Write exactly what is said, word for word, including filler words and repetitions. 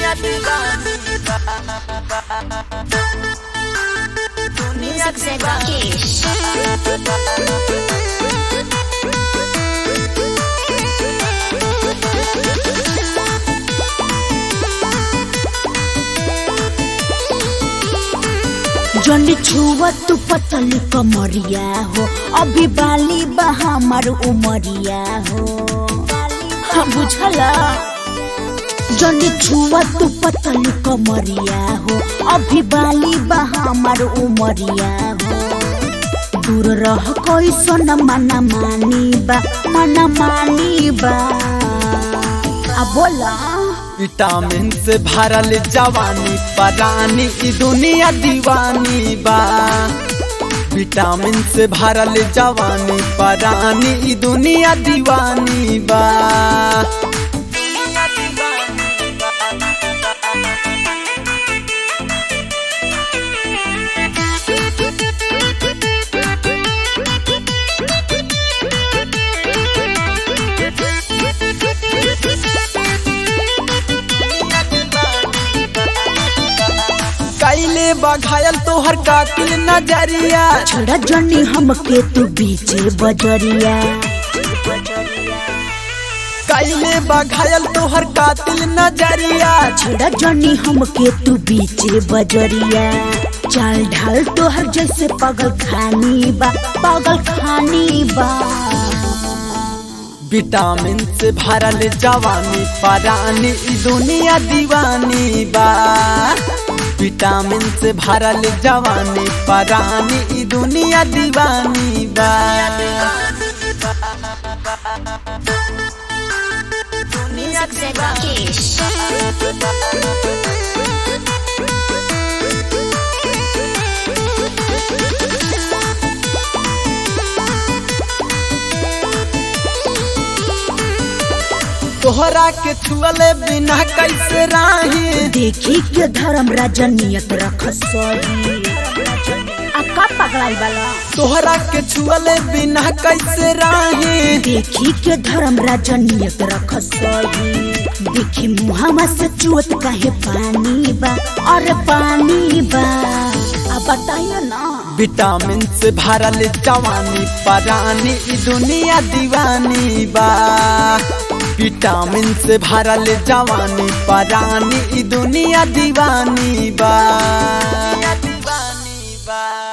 दुनिया दीवानी दुनिया से राकेश जल्दी छुआ तू पतली कमरिया हो, अभी बाली बा हमार उमरिया हो। हाँ बुझला, जल्दी छुआ तू पतली कमरिया हो, अभी बाली बा हमार उमरिया हो। दूर रह कोई सोना मना मानी बा, मना मानी बा। अब बोला विटामिन से भरल जवानी परानी ई दुनिया दीवानी बा। विटामिन से भरल जवानी परानी ई दुनिया दीवानी बा। कैले बघायल तोहर कातिल नजरिया, छोड़ा जनी हमके तू बीचे बजरिया। कैले बघायल तोहर कातिल नजरिया, छोड़ा जनी हमके तू बीचे बजरिया। चाल ढाल तोहर जैसे पागल खानी बा, पागल खानी बा। विटामिन से भरल जवानी परानी ई दुनिया दीवानी बा। विटामिन से भरल जवानी परानी ई दुनिया दीवानी बा। दुनिया से राकेश तोहरा के छुअले बिना कैसे राही, देखी के धर्म राजा नियत रख सही। अक्का पगलाई वाला तोहरा के छुअले बिना कैसे राही, देखी के धर्म राजा नियत रख सही। देखी मुहामा से चुअत काहे पानी बा, और पानी बा। अब बताइए ना विटामिन से भरल जवानी परानी ई दुनिया दीवानी बा। विटामिन से भरल जवानी परानी ई दुनिया दीवानी बा। दीवानी बा।